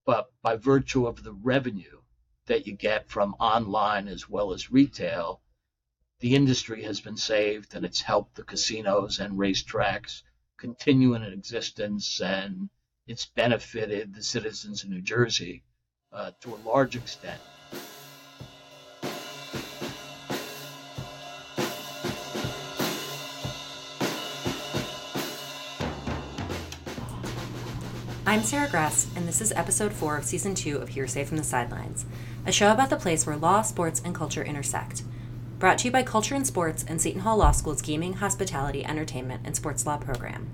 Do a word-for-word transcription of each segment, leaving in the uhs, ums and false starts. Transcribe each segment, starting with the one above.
but by virtue of the revenue that you get from online as well as retail, the industry has been saved, and it's helped the casinos and racetracks continue in existence, and it's benefited the citizens of New Jersey uh, to a large extent. I'm Sarah Gress, and this is episode four of season two of Hearsay from the Sidelines, a show about the place where law, sports, and culture intersect. Brought to you by Culture and Sports and Seton Hall Law School's Gaming, Hospitality, Entertainment, and Sports Law program.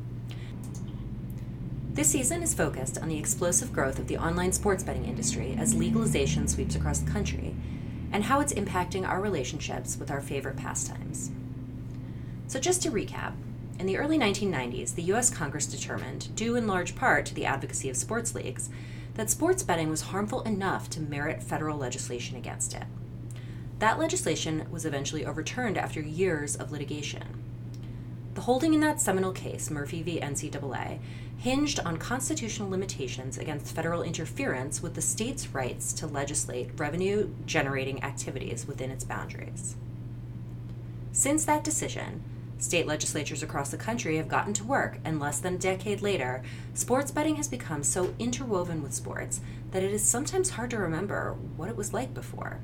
This season is focused on the explosive growth of the online sports betting industry as legalization sweeps across the country, and how it's impacting our relationships with our favorite pastimes. So just to recap, in the early nineteen nineties, the U S Congress determined, due in large part to the advocacy of sports leagues, that sports betting was harmful enough to merit federal legislation against it. That legislation was eventually overturned after years of litigation. The holding in that seminal case, Murphy v. N C double A, hinged on constitutional limitations against federal interference with the state's rights to legislate revenue-generating activities within its boundaries. Since that decision, state legislatures across the country have gotten to work, and less than a decade later, sports betting has become so interwoven with sports that it is sometimes hard to remember what it was like before.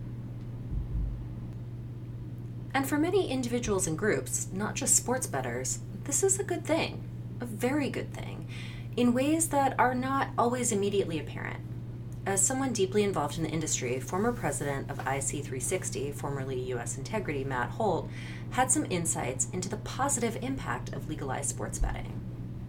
And for many individuals and groups, not just sports bettors, this is a good thing, a very good thing, in ways that are not always immediately apparent. As someone deeply involved in the industry, former president of I C three sixty, formerly U S Integrity, Matt Holt, had some insights into the positive impact of legalized sports betting.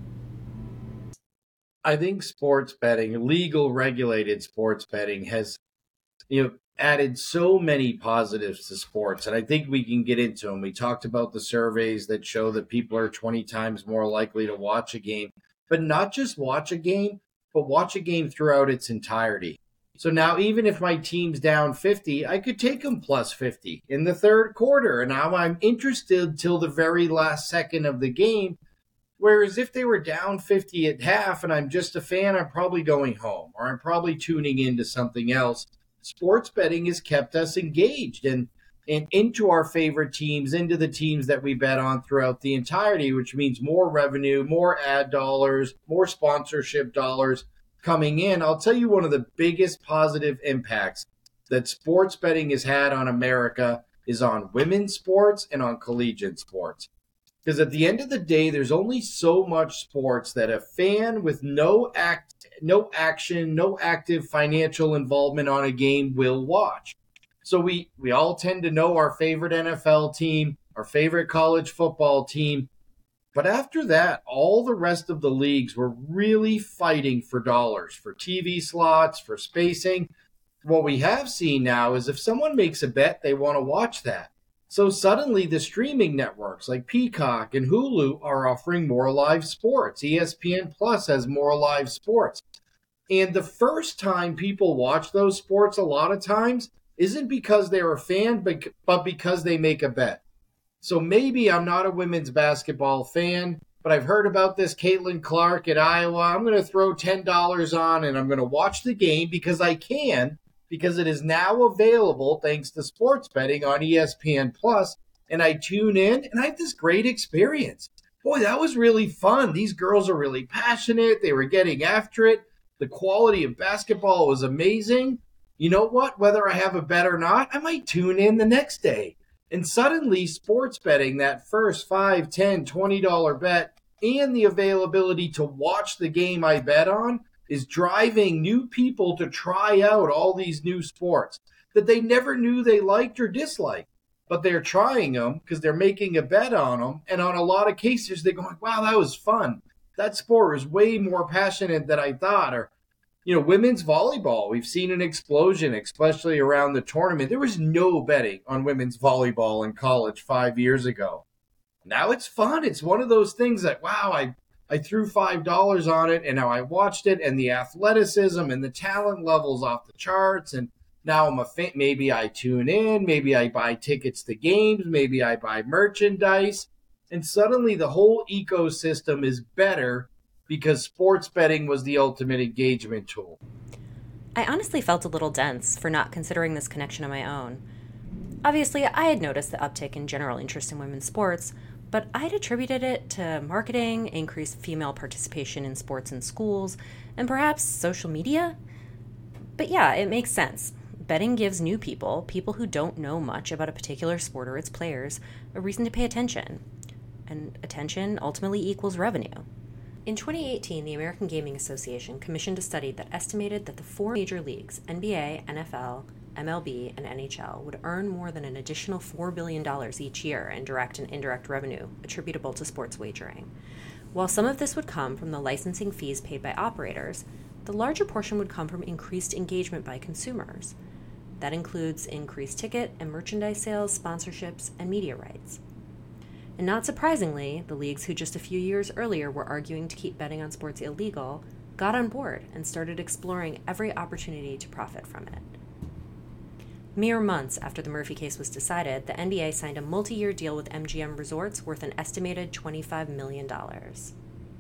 I think sports betting, legal regulated sports betting, has you know added so many positives to sports, and I think we can get into them. We talked about the surveys that show that people are twenty times more likely to watch a game, but not just watch a game, but watch a game throughout its entirety. So now even if my team's down fifty, I could take them plus fifty in the third quarter, and now I'm interested till the very last second of the game. Whereas if they were down fifty at half and I'm just a fan, I'm probably going home, or I'm probably tuning into something else. Sports betting has kept us engaged and, and into our favorite teams, into the teams that we bet on throughout the entirety, which means more revenue, more ad dollars, more sponsorship dollars coming in. I'll tell you one of the biggest positive impacts that sports betting has had on America is on women's sports and on collegiate sports. Because at the end of the day, there's only so much sports that a fan with no act, no action, no active financial involvement on a game will watch. So we, we all tend to know our favorite N F L team, our favorite college football team. But after that, all the rest of the leagues were really fighting for dollars, for T V slots, for spacing. What we have seen now is if someone makes a bet, they want to watch that. So suddenly the streaming networks like Peacock and Hulu are offering more live sports. E S P N Plus has more live sports. And the first time people watch those sports a lot of times isn't because they're a fan, but, but because they make a bet. So maybe I'm not a women's basketball fan, but I've heard about this Caitlin Clark at Iowa. I'm going to throw ten dollars on and I'm going to watch the game because I can, because it is now available thanks to sports betting on E S P N Plus. And I tune in and I have this great experience. Boy, that was really fun. These girls are really passionate. They were getting after it. The quality of basketball was amazing. You know what? Whether I have a bet or not, I might tune in the next day. And suddenly sports betting, that first five, ten, twenty dollars bet, and the availability to watch the game I bet on is driving new people to try out all these new sports that they never knew they liked or disliked. But they're trying them because they're making a bet on them. And on a lot of cases, they're going, wow, that was fun. That sport was way more passionate than I thought. Or, you know, women's volleyball, we've seen an explosion, especially around the tournament. There was no betting on women's volleyball in college five years ago. Now it's fun. It's one of those things that, wow, I I threw five dollars on it, and now I watched it, and the athleticism and the talent levels off the charts, and now I'm a fan. Maybe I tune in, maybe I buy tickets to games, maybe I buy merchandise, and suddenly the whole ecosystem is better because sports betting was the ultimate engagement tool. I honestly felt a little dense for not considering this connection on my own. Obviously, I had noticed the uptick in general interest in women's sports, but I'd attributed it to marketing, increased female participation in sports in schools, and perhaps social media. But yeah, it makes sense. Betting gives new people, people who don't know much about a particular sport or its players, a reason to pay attention. And attention ultimately equals revenue. In twenty eighteen, the American Gaming Association commissioned a study that estimated that the four major leagues, N B A, N F L, M L B, and N H L, would earn more than an additional four billion dollars each year in direct and indirect revenue attributable to sports wagering. While some of this would come from the licensing fees paid by operators, the larger portion would come from increased engagement by consumers. That includes increased ticket and merchandise sales, sponsorships, and media rights. And not surprisingly, the leagues who just a few years earlier were arguing to keep betting on sports illegal got on board and started exploring every opportunity to profit from it. Mere months after the Murphy case was decided, the N B A signed a multi-year deal with M G M Resorts worth an estimated twenty-five million dollars.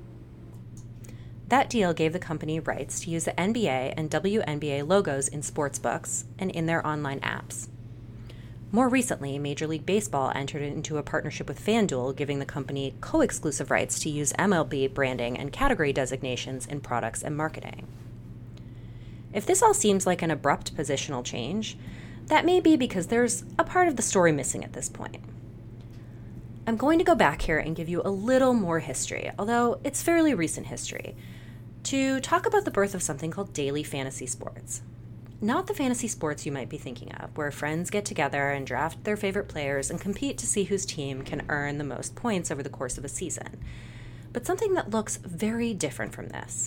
That deal gave the company rights to use the N B A and W N B A logos in sportsbooks and in their online apps. More recently, Major League Baseball entered into a partnership with FanDuel, giving the company co-exclusive rights to use M L B branding and category designations in products and marketing. If this all seems like an abrupt positional change, that may be because there's a part of the story missing at this point. I'm going to go back here and give you a little more history, although it's fairly recent history, to talk about the birth of something called daily fantasy sports. Not the fantasy sports you might be thinking of, where friends get together and draft their favorite players and compete to see whose team can earn the most points over the course of a season, but something that looks very different from this.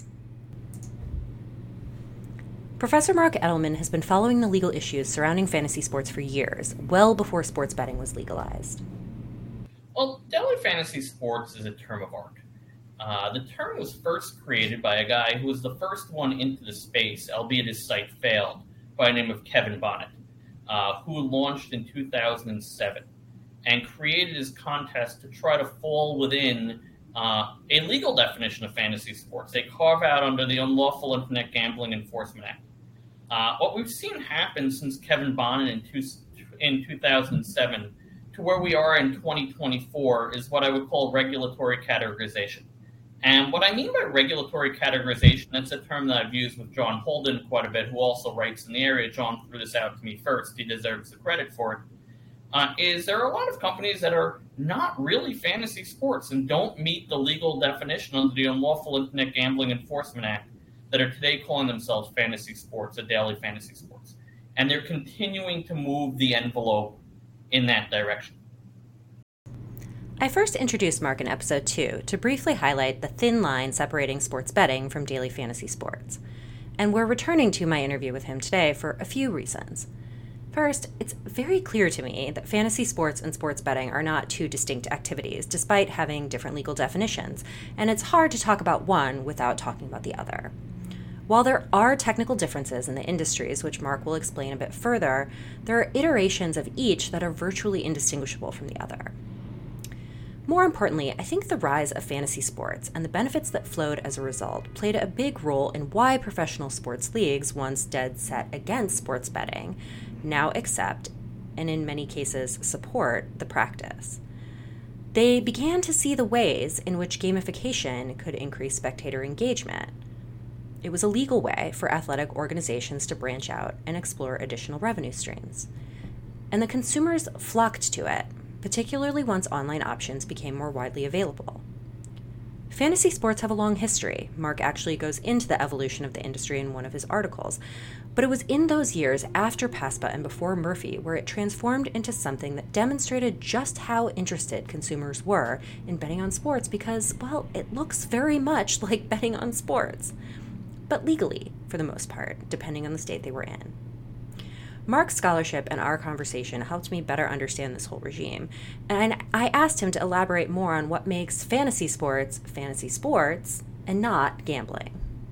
Professor Mark Edelman has been following the legal issues surrounding fantasy sports for years, well before sports betting was legalized. Well, daily fantasy sports is a term of art. Uh, the term was first created by a guy who was the first one into the space, albeit his site failed, by the name of Kevin Bonnet, uh, who launched in two thousand seven and created his contest to try to fall within uh, a legal definition of fantasy sports, a carve-out under the Unlawful Internet Gambling Enforcement Act. Uh, what we've seen happen since Kevin Bonnet in, two, in two thousand seven to where we are in twenty twenty-four is what I would call regulatory categorization. And what I mean by regulatory categorization, that's a term that I've used with John Holden quite a bit, who also writes in the area. John threw this out to me first. He deserves the credit for it. Uh, is there are a lot of companies that are not really fantasy sports and don't meet the legal definition under the Unlawful Internet Gambling Enforcement Act that are today calling themselves fantasy sports or daily fantasy sports. And they're continuing to move the envelope in that direction. I first introduced Mark in episode two to briefly highlight the thin line separating sports betting from daily fantasy sports. And we're returning to my interview with him today for a few reasons. First, it's very clear to me that fantasy sports and sports betting are not two distinct activities, despite having different legal definitions, and it's hard to talk about one without talking about the other. While there are technical differences in the industries, which Mark will explain a bit further, there are iterations of each that are virtually indistinguishable from the other. More importantly, I think the rise of fantasy sports and the benefits that flowed as a result played a big role in why professional sports leagues, once dead set against sports betting, now accept, and in many cases support, the practice. They began to see the ways in which gamification could increase spectator engagement. It was a legal way for athletic organizations to branch out and explore additional revenue streams. And the consumers flocked to it, particularly once online options became more widely available. Fantasy sports have a long history. Mark actually goes into the evolution of the industry in one of his articles. But it was in those years after PASPA and before Murphy where it transformed into something that demonstrated just how interested consumers were in betting on sports because, well, it looks very much like betting on sports. But legally, for the most part, depending on the state they were in. Mark's scholarship and our conversation helped me better understand this whole regime, and I asked him to elaborate more on what makes fantasy sports fantasy sports and not gambling.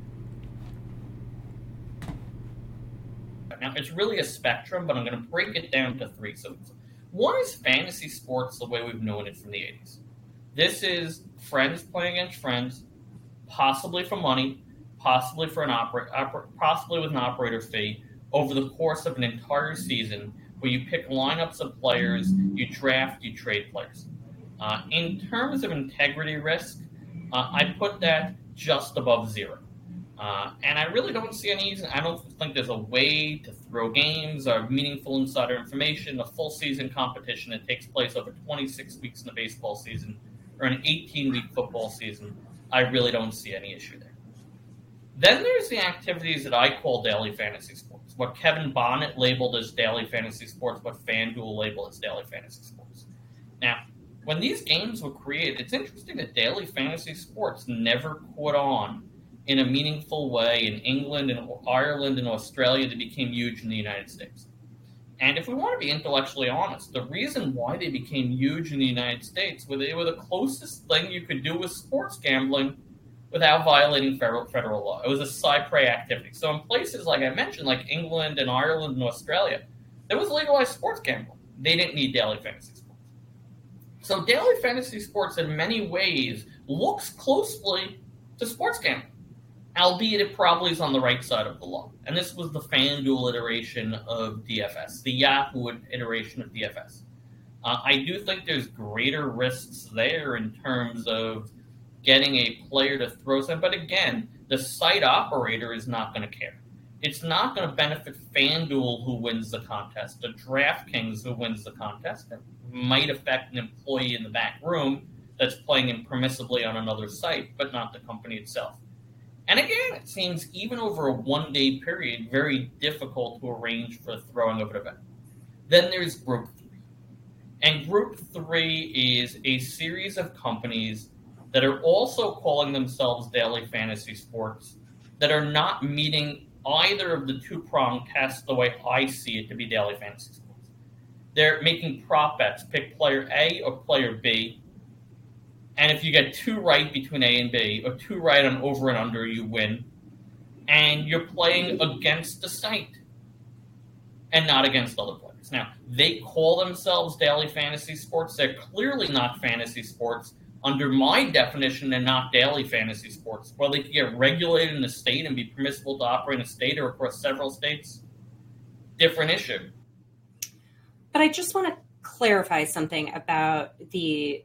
Now, it's really a spectrum, but I'm going to break it down to three. So, one is fantasy sports the way we've known it from the eighties. This is friends playing against friends, possibly for money, possibly for an opera, oper, possibly with an operator fee over the course of an entire season, where you pick lineups of players, you draft, you trade players. Uh, in terms of integrity risk, uh, I put that just above zero. Uh, and I really don't see any reason. I don't think there's a way to throw games or meaningful insider information, a full season competition that takes place over twenty-six weeks in the baseball season or an eighteen-week football season. I really don't see any issue there. Then there's the activities that I call daily fantasy sports, what Kevin Bonnet labeled as daily fantasy sports, what FanDuel labeled as daily fantasy sports. Now, when these games were created, it's interesting that daily fantasy sports never caught on in a meaningful way in England and Ireland and Australia that became huge in the United States. And if we want to be intellectually honest, the reason why they became huge in the United States was they were the closest thing you could do with sports gambling without violating federal, federal law. It was a cypre activity. So in places, like I mentioned, like England and Ireland and Australia, there was legalized sports gambling. They didn't need daily fantasy sports. So daily fantasy sports in many ways looks closely to sports gambling, albeit it probably is on the right side of the law. And this was the FanDuel iteration of D F S, the Yahoo iteration of D F S. Uh, I do think there's greater risks there in terms of getting a player to throw something. But again, the site operator is not going to care. It's not going to benefit FanDuel who wins the contest, the DraftKings who wins the contest. It might affect an employee in the back room that's playing impermissibly on another site, but not the company itself. And again, it seems even over a one-day period, very difficult to arrange for the throwing of an event. Then there's Group three. And Group three is a series of companies that are also calling themselves daily fantasy sports that are not meeting either of the two-pronged tests the way I see it to be daily fantasy sports. They're making prop bets, pick player A or player B, and if you get two right between A and B, or two right on over and under, you win. And you're playing against the site and not against other players. Now, they call themselves daily fantasy sports. They're clearly not fantasy sports. Under my definition, they're not daily fantasy sports. Well, they can get regulated in a state and be permissible to operate in a state or across several states. Different issue. But I just want to clarify something about the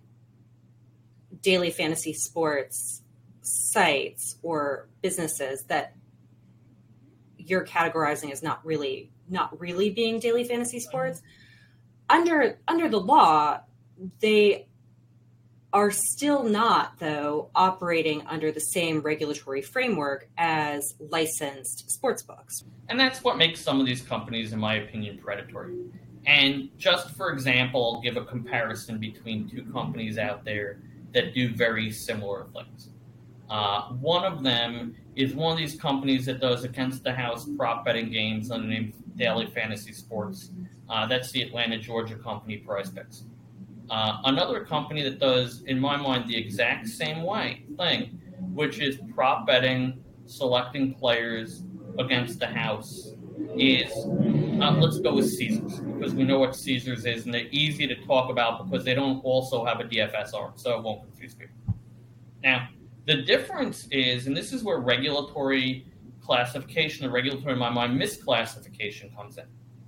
daily fantasy sports sites or businesses that you're categorizing as not really not really being daily fantasy sports. Under under the law, they are still not, though, operating under the same regulatory framework as licensed sports books. And that's what makes some of these companies, in my opinion, predatory. And just for example, I'll give a comparison between two companies out there that do very similar things. Uh, one of them is one of these companies that does against the house prop betting games under the name Daily Fantasy Sports. Uh, that's the Atlanta, Georgia company, Prize Picks. Uh, another company that does, in my mind, the exact same way thing, which is prop betting, selecting players against the house, is, uh, let's go with Caesars, because we know what Caesars is, and they're easy to talk about because they don't also have a D F S arm, so it won't confuse people. Now, the difference is, and this is where regulatory classification, or regulatory, in my mind, misclassification comes in.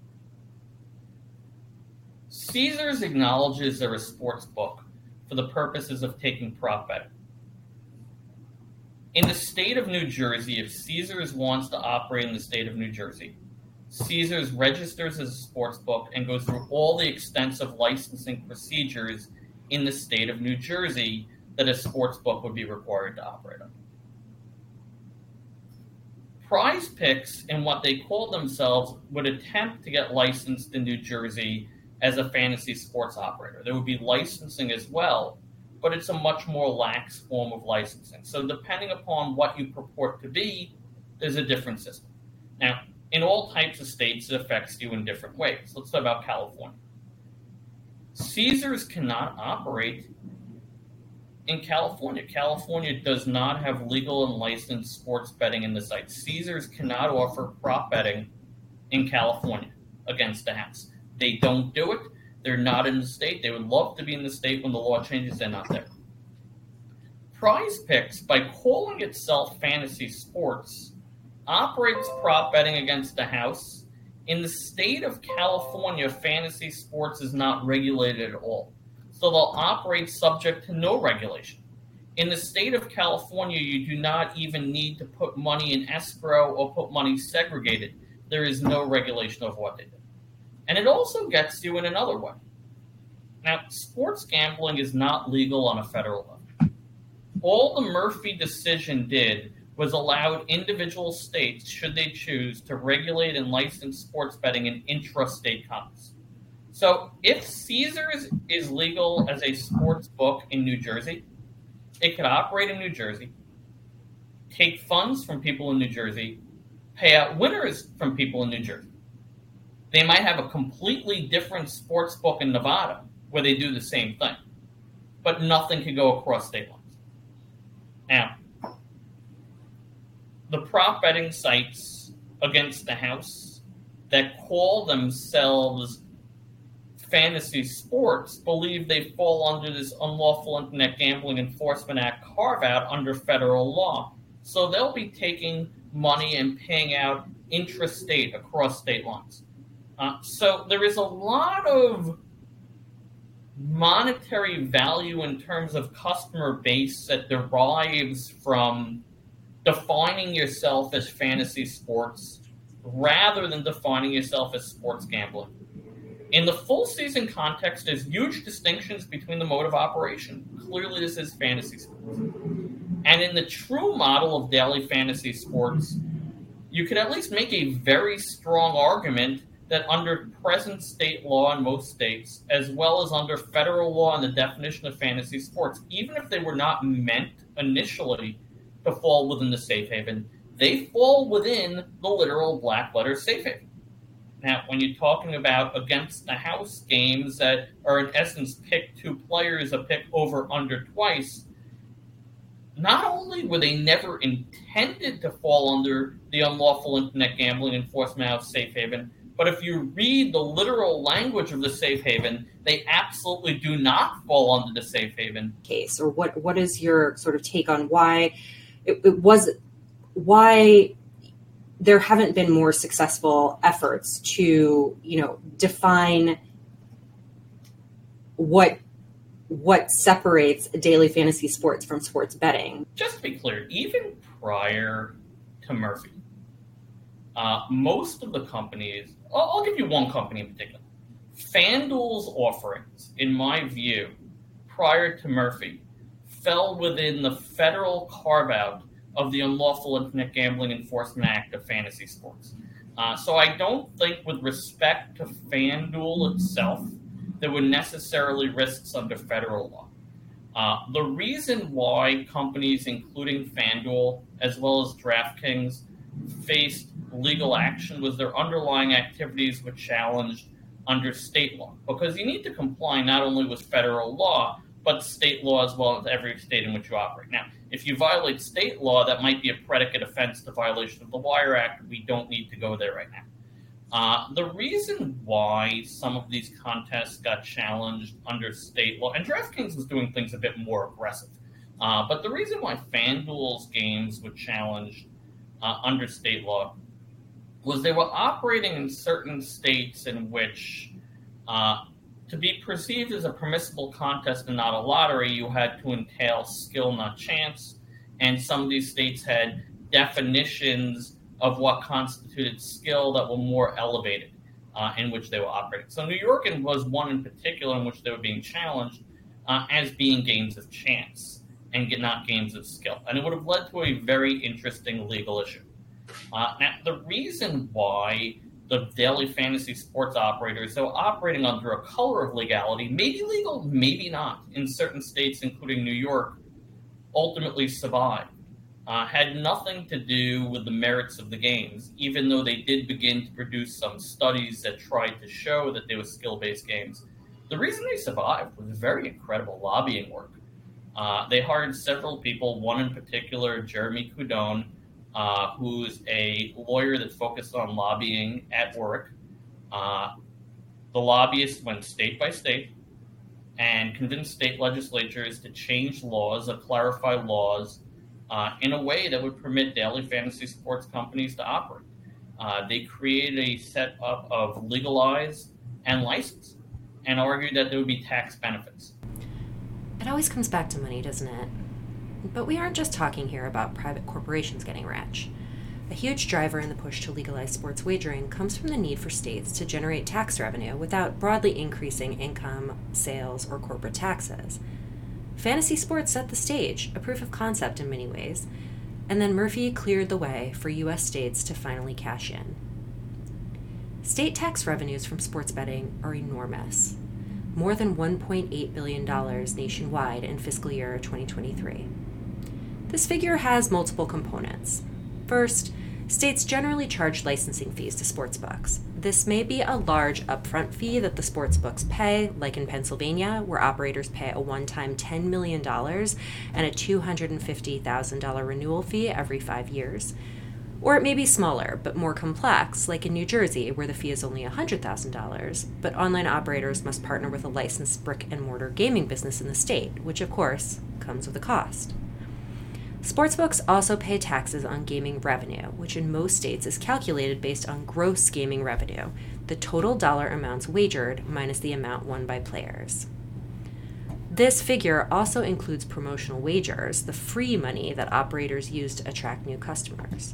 Caesars acknowledges they're a sports book for the purposes of taking prop betting. In the state of New Jersey, if Caesars wants to operate in the state of New Jersey, Caesars registers as a sports book and goes through all the extensive licensing procedures in the state of New Jersey that a sports book would be required to operate on. Prize Picks, and what they call themselves, would attempt to get licensed in New Jersey as a fantasy sports operator. There would be licensing as well, but it's a much more lax form of licensing. So depending upon what you purport to be, there's a different system. Now, in all types of states, it affects you in different ways. Let's talk about California. Caesars cannot operate in California. California does not have legal and licensed sports betting in the site. Caesars cannot offer prop betting in California against the house. They don't do it. They're not in the state. They would love to be in the state when the law changes. They're not there. Prize Picks, by calling itself fantasy sports, operates prop betting against the house. In the state of California, fantasy sports is not regulated at all. So they'll operate subject to no regulation. In the state of California, you do not even need to put money in escrow or put money segregated. There is no regulation of what they do. And it also gets you in another way. Now, sports gambling is not legal on a federal level. All the Murphy decision did was allowed individual states, should they choose, to regulate and license sports betting in intrastate commerce. So if Caesars is legal as a sports book in New Jersey, it could operate in New Jersey, take funds from people in New Jersey, pay out winners from people in New Jersey. They might have a completely different sports book in Nevada where they do the same thing, but nothing could go across state lines. Now, the prop betting sites against the house that call themselves fantasy sports believe they fall under this Unlawful Internet Gambling Enforcement Act carve-out under federal law. So they'll be taking money and paying out intrastate across state lines. Uh, so there is a lot of monetary value in terms of customer base that derives from defining yourself as fantasy sports rather than defining yourself as sports gambling. In the full season context, there's huge distinctions between the mode of operation. Clearly, this is fantasy sports. And in the true model of daily fantasy sports, you could at least make a very strong argument that under present state law in most states, as well as under federal law and the definition of fantasy sports, even if they were not meant initially to fall within the safe haven, they fall within the literal black letter safe haven. Now, when you're talking about against the house games that are in essence pick two players, a pick over under twice, not only were they never intended to fall under the Unlawful Internet Gambling Enforcement Act safe haven, but if you read the literal language of the safe haven, they absolutely do not fall under the safe haven case. Or what? What is your sort of take on why it, it was why there haven't been more successful efforts to, you know, define what what separates daily fantasy sports from sports betting? Just to be clear, even prior to Murphy, uh, most of the companies, I'll, I'll give you one company in particular, FanDuel's offerings, in my view, prior to Murphy, fell within the federal carve-out of the Unlawful Internet Gambling Enforcement Act of fantasy sports. Uh, so I don't think with respect to FanDuel itself, there were necessarily risks under federal law. Uh, the reason why companies, including FanDuel, as well as DraftKings, faced legal action was their underlying activities were challenged under state law. Because you need to comply not only with federal law, but state law as well as every state in which you operate. Now, if you violate state law, that might be a predicate offense to violation of the Wire Act. We don't need to go there right now. Uh, the reason why some of these contests got challenged under state law, and DraftKings was doing things a bit more aggressive, uh, but the reason why FanDuel's games were challenged uh, under state law was they were operating in certain states in which uh, to be perceived as a permissible contest and not a lottery, you had to entail skill, not chance, and some of these states had definitions of what constituted skill that were more elevated uh, in which they were operating. So New York was one in particular in which they were being challenged uh, as being games of chance and not games of skill. And it would have led to a very interesting legal issue. Uh, now, the reason why the daily fantasy sports operators that were operating under a color of legality, maybe legal, maybe not, in certain states, including New York, ultimately survived. Uh, had nothing to do with the merits of the games, even though they did begin to produce some studies that tried to show that they were skill-based games. The reason they survived was very incredible lobbying work. Uh, they hired several people, one in particular, Jeremy Coudon, uh, who's a lawyer that focused on lobbying at work. Uh, the lobbyists went state by state and convince state legislatures to change laws or clarify laws uh, in a way that would permit daily fantasy sports companies to operate. Uh, they created a setup of legalize and license and argued that there would be tax benefits. It always comes back to money, doesn't it? But we aren't just talking here about private corporations getting rich. A huge driver in the push to legalize sports wagering comes from the need for states to generate tax revenue without broadly increasing income, sales, or corporate taxes. Fantasy sports set the stage, a proof of concept in many ways, and then Murphy cleared the way for U S states to finally cash in. State tax revenues from sports betting are enormous, more than one point eight billion dollars nationwide in fiscal year twenty twenty-three. This figure has multiple components. First, states generally charge licensing fees to sportsbooks. This may be a large upfront fee that the sportsbooks pay, like in Pennsylvania, where operators pay a one-time ten million dollars and a two hundred fifty thousand dollars renewal fee every five years. Or it may be smaller, but more complex, like in New Jersey, where the fee is only one hundred thousand dollars, but online operators must partner with a licensed brick-and-mortar gaming business in the state, which of course comes with a cost. Sportsbooks also pay taxes on gaming revenue, which in most states is calculated based on gross gaming revenue, the total dollar amounts wagered minus the amount won by players. This figure also includes promotional wagers, the free money that operators use to attract new customers.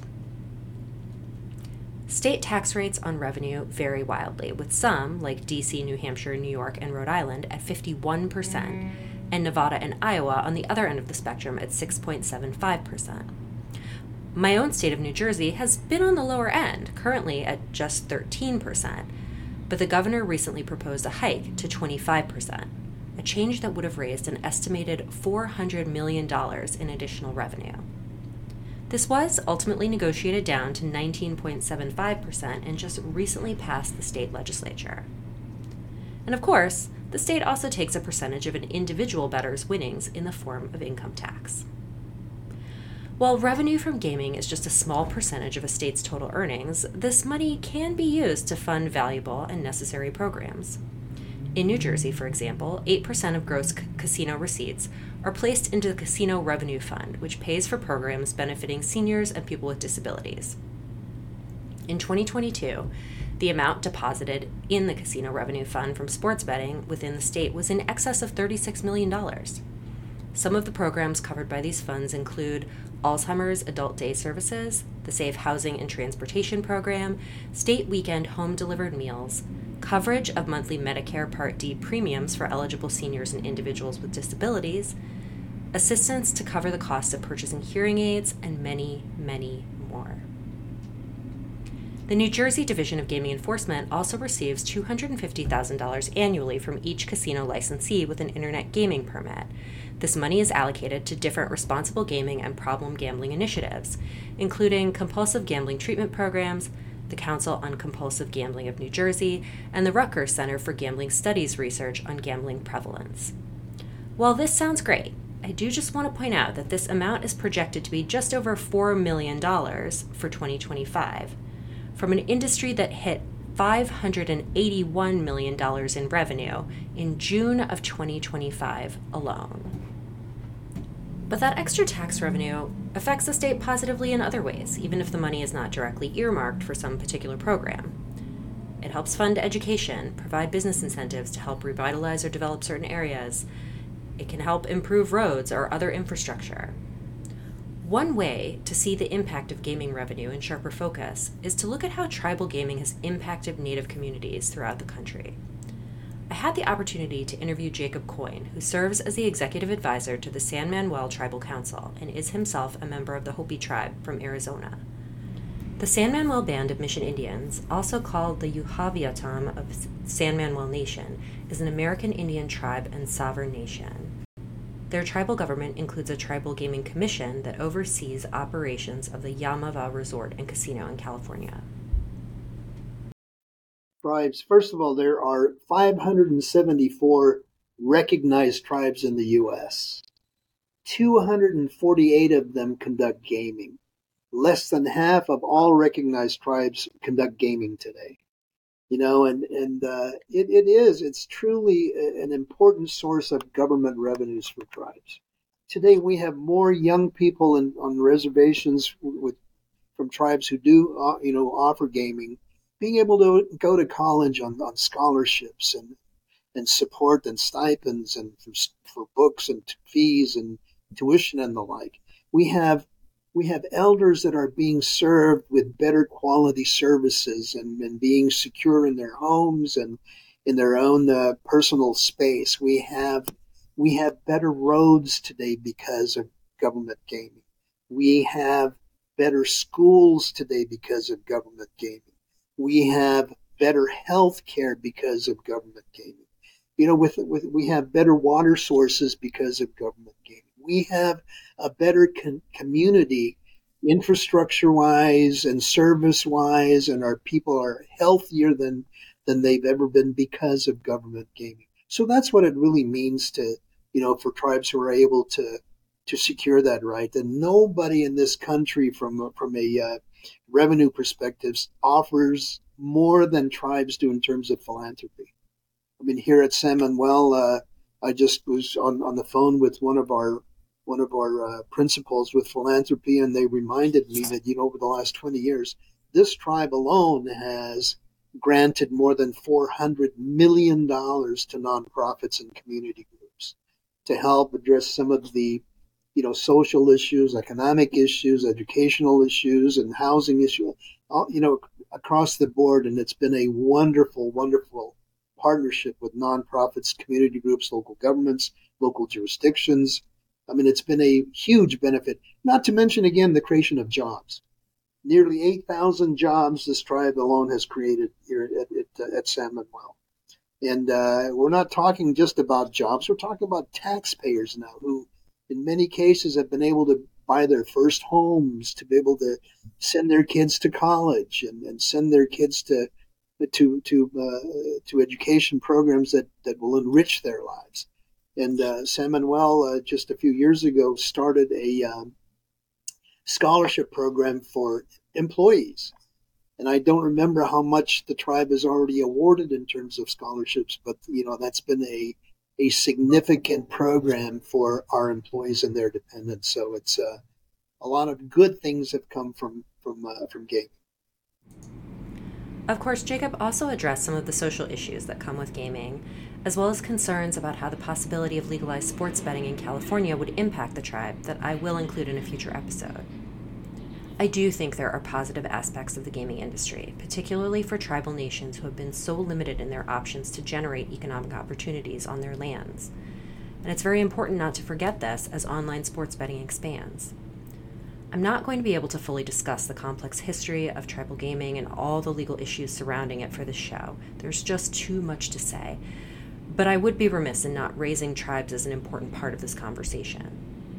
State tax rates on revenue vary wildly, with some, like D C, New Hampshire, New York, and Rhode Island, at fifty-one percent, and Nevada and Iowa on the other end of the spectrum at six point seven five percent. My own state of New Jersey has been on the lower end, currently at just thirteen percent, but the governor recently proposed a hike to twenty-five percent, a change that would have raised an estimated four hundred million dollars in additional revenue. This was ultimately negotiated down to nineteen point seven five percent and just recently passed the state legislature. And of course, the state also takes a percentage of an individual bettor's winnings in the form of income tax. While revenue from gaming is just a small percentage of a state's total earnings, this money can be used to fund valuable and necessary programs. In New Jersey, for example, eight percent of gross c- casino receipts are placed into the Casino Revenue Fund, which pays for programs benefiting seniors and people with disabilities. In twenty twenty-two, the amount deposited in the Casino Revenue Fund from sports betting within the state was in excess of thirty-six million dollars. Some of the programs covered by these funds include Alzheimer's Adult Day Services, the Safe Housing and Transportation Program, state weekend home-delivered meals, coverage of monthly Medicare Part D premiums for eligible seniors and individuals with disabilities, assistance to cover the cost of purchasing hearing aids, and many, many more. The New Jersey Division of Gaming Enforcement also receives two hundred fifty thousand dollars annually from each casino licensee with an internet gaming permit. This money is allocated to different responsible gaming and problem gambling initiatives, including compulsive gambling treatment programs, the Council on Compulsive Gambling of New Jersey, and the Rutgers Center for Gambling Studies research on gambling prevalence. While this sounds great, I do just want to point out that this amount is projected to be just over four million dollars for twenty twenty-five, from an industry that hit five hundred eighty-one million dollars in revenue in June of twenty twenty-five alone. But that extra tax revenue affects the state positively in other ways, even if the money is not directly earmarked for some particular program. It helps fund education, provide business incentives to help revitalize or develop certain areas. It can help improve roads or other infrastructure. One way to see the impact of gaming revenue in sharper focus is to look at how tribal gaming has impacted Native communities throughout the country. I had the opportunity to interview Jacob Coyne, who serves as the executive advisor to the San Manuel Tribal Council and is himself a member of the Hopi tribe from Arizona. The San Manuel Band of Mission Indians, also called the Yuhaviatam of San Manuel Nation, is an American Indian tribe and sovereign nation. Their tribal government includes a tribal gaming commission that oversees operations of the Yamava Resort and Casino in California. Tribes. First of all, there are five hundred seventy-four recognized tribes in the U S two hundred forty-eight of them conduct gaming. Less than half of all recognized tribes conduct gaming today. You know, and and uh, it, it is it's truly an important source of government revenues for tribes. Today, we have more young people in, on reservations with from tribes who do uh, you know offer gaming, being able to go to college on, on scholarships and and support and stipends and for, for books and fees and tuition and the like. We have we have elders that are being served with better quality services and, and being secure in their homes and in their own uh, personal space. We have we have better roads today because of government gaming. We have better schools today because of government gaming. We have better health care because of government gaming. You know, with, with we have better water sources because of government gaming. We have a better con- community infrastructure-wise and service-wise, and our people are healthier than than they've ever been because of government gaming. So that's what it really means to, you know, for tribes who are able to to secure that right. And nobody in this country, from from a uh, revenue perspective, offers more than tribes do in terms of philanthropy. I mean, here at San Manuel, uh, I just was on, on the phone with one of our one of our uh, principals with philanthropy, and they reminded me that, you know, over the last twenty years, this tribe alone has granted more than four hundred million dollars to nonprofits and community groups to help address some of the, you know, social issues, economic issues, educational issues, and housing issues, you know, across the board. And it's been a wonderful, wonderful partnership with nonprofits, community groups, local governments, local jurisdictions. I mean, it's been a huge benefit, not to mention, again, the creation of jobs. Nearly eight thousand jobs this tribe alone has created here at, at, at San Manuel. And uh, we're not talking just about jobs. We're talking about taxpayers now who, in many cases, have been able to buy their first homes, to be able to send their kids to college and, and send their kids to to to uh, to education programs that, that will enrich their lives. And uh, San Manuel, uh, just a few years ago, started a um, scholarship program for employees. And I don't remember how much the tribe has already awarded in terms of scholarships, but, you know, that's been a a significant program for our employees and their dependents. So it's uh, a lot of good things have come from from uh, from gaming. Of course, Jacob also addressed some of the social issues that come with gaming, as well as concerns about how the possibility of legalized sports betting in California would impact the tribe that I will include in a future episode. I do think there are positive aspects of the gaming industry, particularly for tribal nations who have been so limited in their options to generate economic opportunities on their lands. And it's very important not to forget this as online sports betting expands. I'm not going to be able to fully discuss the complex history of tribal gaming and all the legal issues surrounding it for this show. There's just too much to say. But I would be remiss in not raising tribes as an important part of this conversation.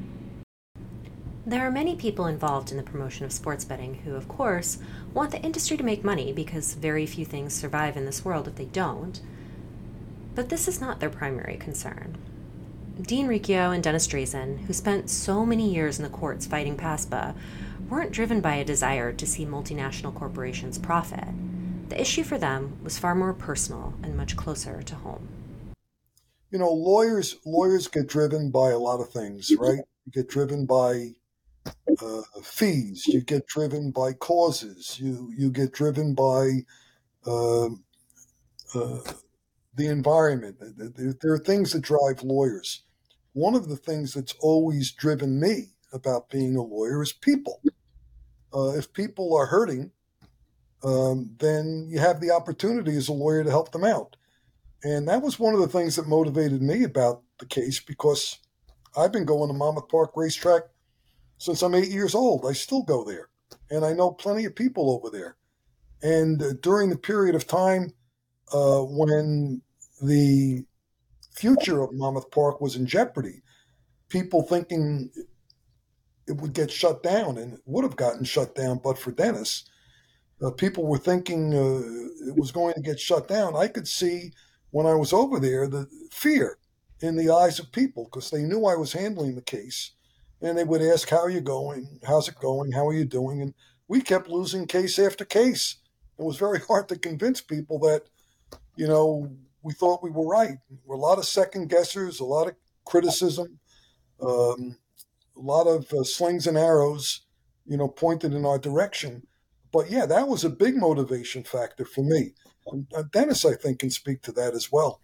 There are many people involved in the promotion of sports betting who, of course, want the industry to make money because very few things survive in this world if they don't. But this is not their primary concern. Dean Riccio and Dennis Drazen, who spent so many years in the courts fighting PASPA, weren't driven by a desire to see multinational corporations profit. The issue for them was far more personal and much closer to home. You know, lawyers lawyers get driven by a lot of things, right? You get driven by Uh, fees. You get driven by causes. You you get driven by uh, uh, the environment. There, there are things that drive lawyers. One of the things that's always driven me about being a lawyer is people. Uh, if people are hurting, um, then you have the opportunity as a lawyer to help them out. And that was one of the things that motivated me about the case, because I've been going to Monmouth Park Racetrack since I'm eight years old. I still go there, and I know plenty of people over there. And uh, during the period of time uh, when the future of Monmouth Park was in jeopardy, people thinking it would get shut down, and it would have gotten shut down but for Dennis. Uh, people were thinking uh, it was going to get shut down. I could see when I was over there the fear in the eyes of people, because they knew I was handling the case. And they would ask, how are you going? How's it going? How are you doing? And we kept losing case after case. It was very hard to convince people that, you know, we thought we were right. There were a lot of second guessers, a lot of criticism, um, a lot of uh, slings and arrows, you know, pointed in our direction. But yeah, that was a big motivation factor for me. And, uh, Dennis, I think, can speak to that as well.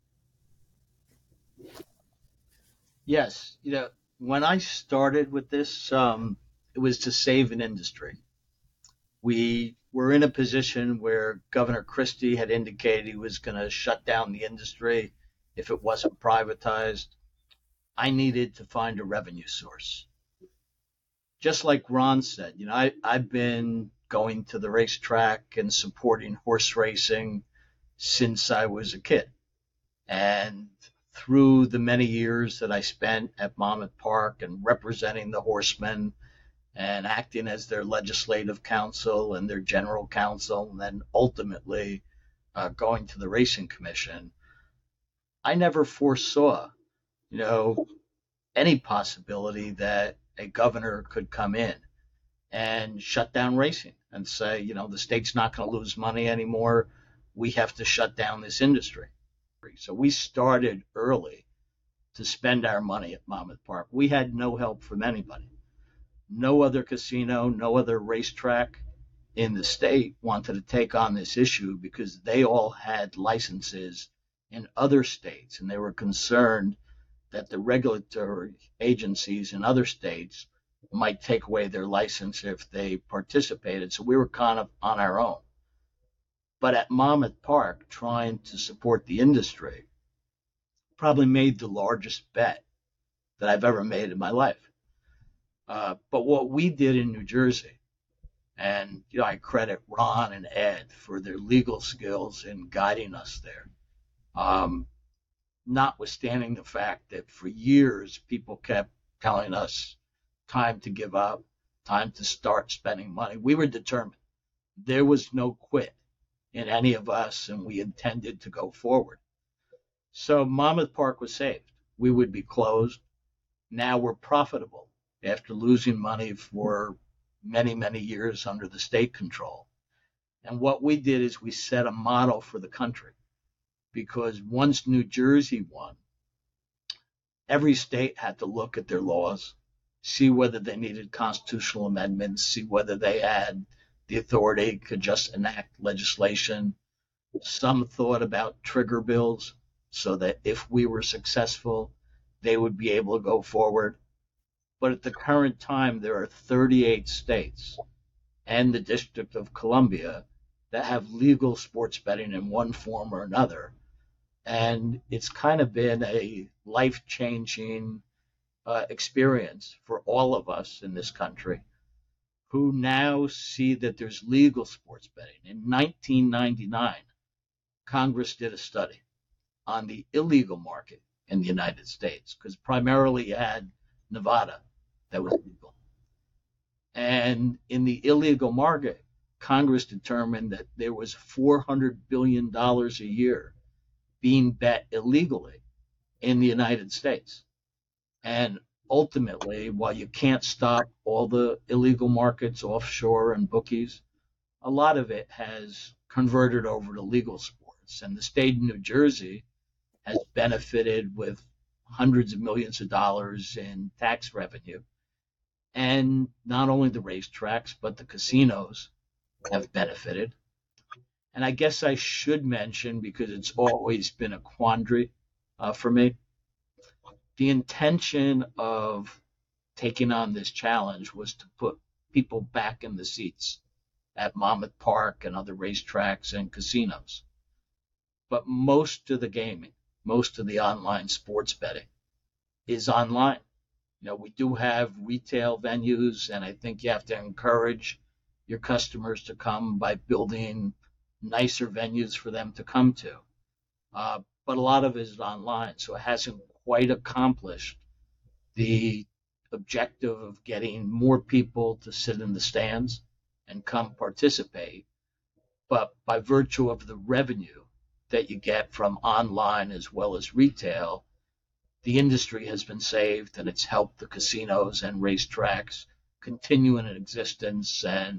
Yes, you know, when I started with this, um, it was to save an industry. We were in a position where Governor Christie had indicated he was going to shut down the industry if it wasn't privatized. I needed to find a revenue source. Just like Ron said, you know, I, I've been going to the racetrack and supporting horse racing since I was a kid. And through the many years that I spent at Monmouth Park and representing the horsemen and acting as their legislative counsel and their general counsel, and then ultimately uh, going to the Racing Commission, I never foresaw, you know, any possibility that a governor could come in and shut down racing and say, you know, the state's not going to lose money anymore. We have to shut down this industry. So we started early to spend our money at Monmouth Park. We had no help from anybody. No other casino, no other racetrack in the state wanted to take on this issue because they all had licenses in other states, and they were concerned that the regulatory agencies in other states might take away their license if they participated. So we were kind of on our own. But at Monmouth Park, trying to support the industry, probably made the largest bet that I've ever made in my life. Uh, but what we did in New Jersey, and you know, I credit Ron and Ed for their legal skills in guiding us there. Um, notwithstanding the fact that for years people kept telling us time to give up, time to start spending money, we were determined. There was no quit in any of us, and we intended to go forward. So Monmouth Park was saved. We would be closed. Now we're profitable after losing money for many, many years under the state control. And what we did is we set a model for the country, because once New Jersey won, every state had to look at their laws, see whether they needed constitutional amendments, see whether they had the authority to just enact legislation. Some thought about trigger bills so that if we were successful, they would be able to go forward. But at the current time, there are thirty-eight states and the District of Columbia that have legal sports betting in one form or another. And it's kind of been a life-changing uh, experience for all of us in this country, who now see that there's legal sports betting. In nineteen ninety-nine, Congress did a study on the illegal market in the United States, because primarily you had Nevada that was legal. And in the illegal market, Congress determined that there was four hundred billion dollars a year being bet illegally in the United States. And ultimately, while you can't stop all the illegal markets offshore and bookies, a lot of it has converted over to legal sports. And the state of New Jersey has benefited with hundreds of millions of dollars in tax revenue. And not only the racetracks, but the casinos have benefited. And I guess I should mention, because it's always been a quandary uh, for me, the intention of taking on this challenge was to put people back in the seats at Monmouth Park and other racetracks and casinos. But most of the gaming, most of the online sports betting is online. You know, we do have retail venues, and I think you have to encourage your customers to come by building nicer venues for them to come to. Uh, but a lot of it is online, so it hasn't quite accomplished the objective of getting more people to sit in the stands and come participate. But by virtue of the revenue that you get from online as well as retail, the industry has been saved, and it's helped the casinos and racetracks continue in existence and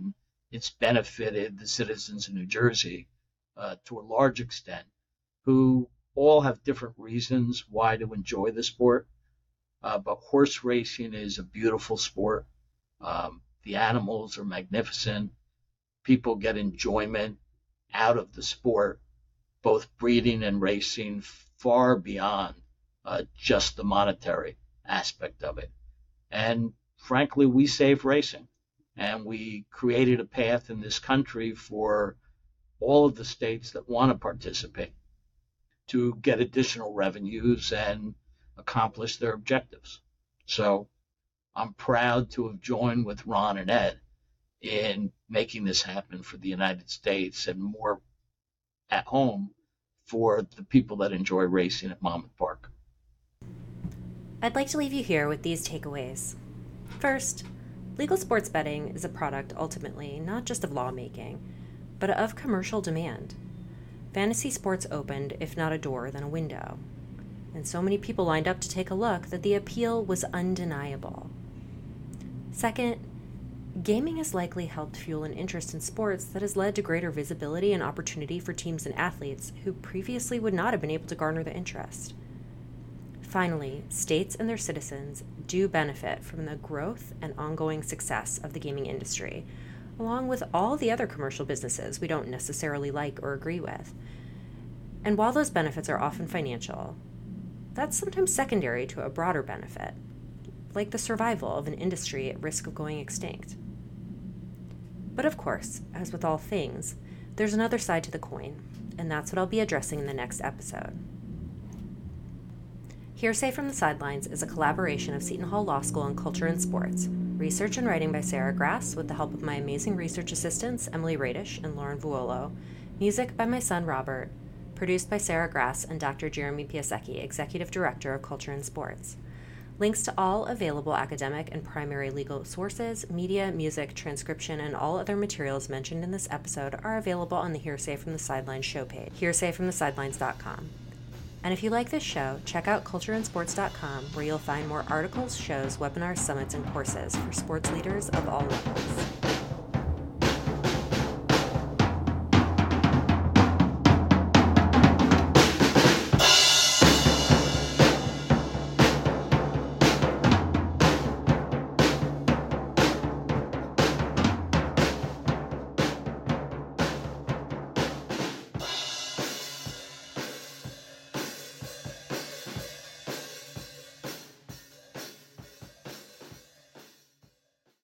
it's benefited the citizens of New Jersey uh, to a large extent, who all have different reasons why to enjoy the sport. Uh, but horse racing is a beautiful sport. Um, the animals are magnificent. People get enjoyment out of the sport, both breeding and racing, far beyond uh, just the monetary aspect of it. And frankly, we save racing. And we created a path in this country for all of the states that want to participate to get additional revenues and accomplish their objectives. So I'm proud to have joined with Ron and Ed in making this happen for the United States and more at home for the people that enjoy racing at Monmouth Park. I'd like to leave you here with these takeaways. First, legal sports betting is a product ultimately not just of lawmaking, but of commercial demand. Fantasy sports opened, if not a door, then a window. And so many people lined up to take a look that the appeal was undeniable. Second, gaming has likely helped fuel an interest in sports that has led to greater visibility and opportunity for teams and athletes who previously would not have been able to garner the interest. Finally, states and their citizens do benefit from the growth and ongoing success of the gaming industry, along with all the other commercial businesses we don't necessarily like or agree with. And while those benefits are often financial, that's sometimes secondary to a broader benefit, like the survival of an industry at risk of going extinct. But of course, as with all things, there's another side to the coin, and that's what I'll be addressing in the next episode. Hearsay from the Sidelines is a collaboration of Seton Hall Law School and Culture and Sports. Research and writing by Sarah Grass with the help of my amazing research assistants Emily Radish and Lauren Vuolo. Music by my son Robert. Produced by Sarah Grass and Doctor Jeremy Piasecki, Executive Director of Culture and Sports. Links to all available academic and primary legal sources, media, music, transcription, and all other materials mentioned in this episode are available on the Hearsay from the Sidelines show page, hearsay from the sidelines dot com. And if you like this show, check out culture and sports dot com, where you'll find more articles, shows, webinars, summits, and courses for sports leaders of all levels.